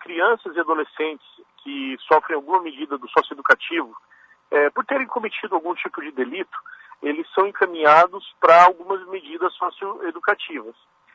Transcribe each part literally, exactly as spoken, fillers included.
crianças e adolescentes que sofrem alguma medida do socioeducativo, é, por terem cometido algum tipo de delito, eles são encaminhados para algumas medidas socioeducativas.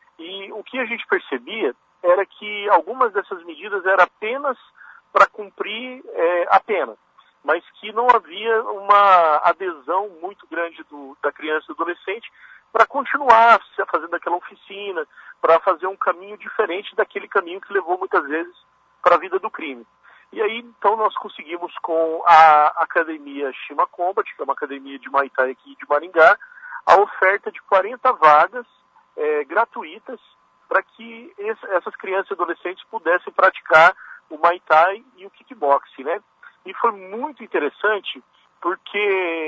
E o que a gente percebia era que algumas dessas medidas eram apenas para cumprir é, a pena, mas que não havia uma adesão muito grande do, da criança e do adolescente para continuar fazendo aquela oficina, para fazer um caminho diferente daquele caminho que levou muitas vezes para a vida do crime. E aí, então, nós conseguimos com a Academia Shima Combat, que é uma academia de Muay Thai aqui de Maringá, a oferta de quarenta vagas é, gratuitas para que esse, essas crianças e adolescentes pudessem praticar o Muay Thai e o kickboxing, né? E foi muito interessante porque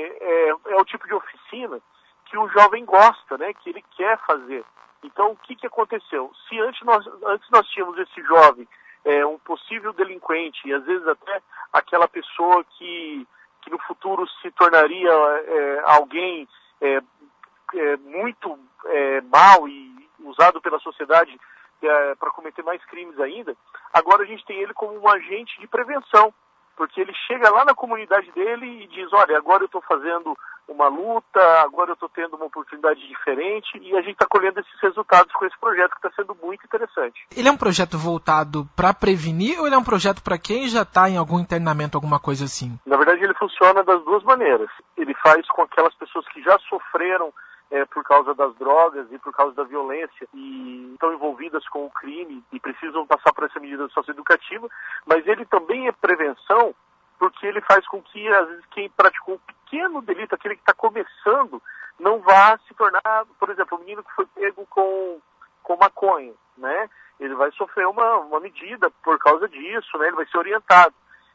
é, é o tipo de oficina que o jovem gosta, né? Que ele quer fazer. Então, o que, que aconteceu? Se antes nós, antes nós tínhamos esse jovem, é, um possível delinquente, e às vezes até aquela pessoa que, que no futuro se tornaria é, alguém é, é, muito é, mal e usado pela sociedade é, para cometer mais crimes ainda, agora a gente tem ele como um agente de prevenção, porque ele chega lá na comunidade dele e diz, olha, agora eu estou fazendo uma luta, agora eu estou tendo uma oportunidade diferente, e a gente está colhendo esses resultados com esse projeto que está sendo muito interessante. Ele é um projeto voltado para prevenir ou ele é um projeto para quem já está em algum internamento, alguma coisa assim? Na verdade, ele funciona das duas maneiras. Ele faz com aquelas pessoas que já sofreram É, por causa das drogas e por causa da violência e estão envolvidas com o crime e precisam passar por essa medida socioeducativa, mas ele também é prevenção porque ele faz com que, às vezes, quem praticou um pequeno delito, aquele que está começando, não vá se tornar, por exemplo, o menino que foi pego com, com maconha, né? Ele vai sofrer uma, uma medida por causa disso, né? Ele vai ser orientado.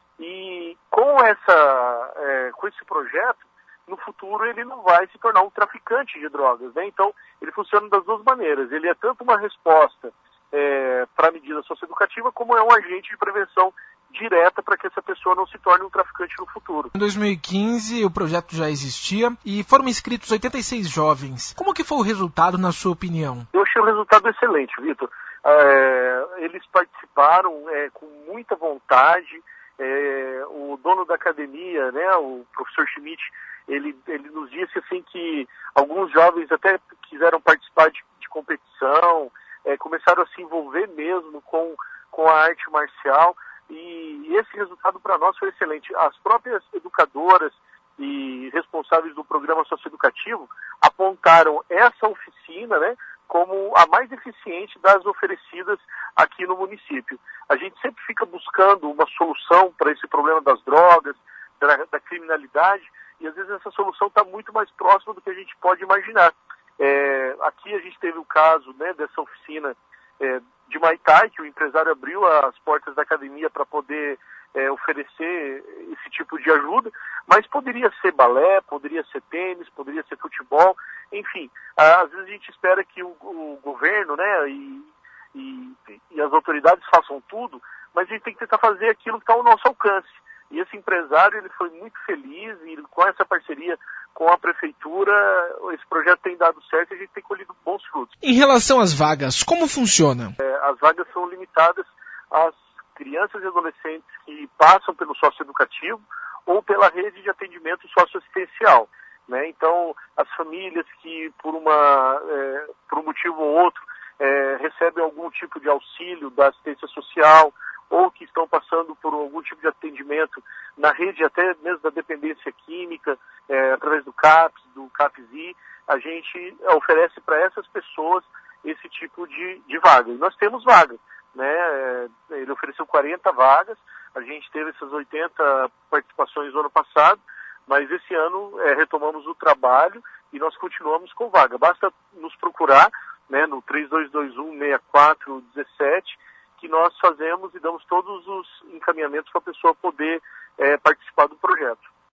E com, essa, é, com esse projeto, no futuro ele não vai se tornar um traficante de drogas, né? Então, ele funciona das duas maneiras. Ele é tanto uma resposta é, para a medida socioeducativa, como é um agente de prevenção direta para que essa pessoa não se torne um traficante no futuro. Em dois mil e quinze, o projeto já existia e foram inscritos oitenta e seis jovens. Como que foi o resultado, na sua opinião? Eu achei o resultado excelente, Vitor. É, eles participaram é, com muita vontade. É, o dono da academia, né, o professor Schmidt, Ele, ele nos disse assim que alguns jovens até quiseram participar de, de competição, é, começaram a se envolver mesmo com, com a arte marcial e, e esse resultado para nós foi excelente. As próprias educadoras e responsáveis do programa socioeducativo apontaram essa oficina, né, como a mais eficiente das oferecidas aqui no município. A gente sempre fica buscando uma solução para esse problema das drogas, da, da criminalidade, e às vezes essa solução está muito mais próxima do que a gente pode imaginar. É, aqui a gente teve o caso, né, dessa oficina é, de Muay Thai, que o empresário abriu as portas da academia para poder é, oferecer esse tipo de ajuda, mas poderia ser balé, poderia ser tênis, poderia ser futebol, enfim. Às vezes a gente espera que o, o governo, né, e, e, e as autoridades façam tudo, mas a gente tem que tentar fazer aquilo que está ao nosso alcance. E esse empresário, ele foi muito feliz e com essa parceria com a prefeitura, esse projeto tem dado certo e a gente tem colhido bons frutos. Em relação às vagas, como funciona? É, as vagas são limitadas às crianças e adolescentes que passam pelo socioeducativo ou pela rede de atendimento socioassistencial, né? Então, as famílias que por, uma, é, por um motivo ou outro é, recebem algum tipo de auxílio da assistência social, ou que estão passando por algum tipo de atendimento na rede até mesmo da dependência química, é, através do CAPS, do CAPS-I, a gente oferece para essas pessoas esse tipo de, de vaga. E nós temos vagas, né? Ele ofereceu quarenta vagas, a gente teve essas oitenta participações no ano passado, mas esse ano é, retomamos o trabalho e nós continuamos com vaga. Basta nos procurar, né, no três dois dois um, seis quatro um sete, que nós fazemos e damos todos os encaminhamentos para a pessoa poder é, participar do projeto.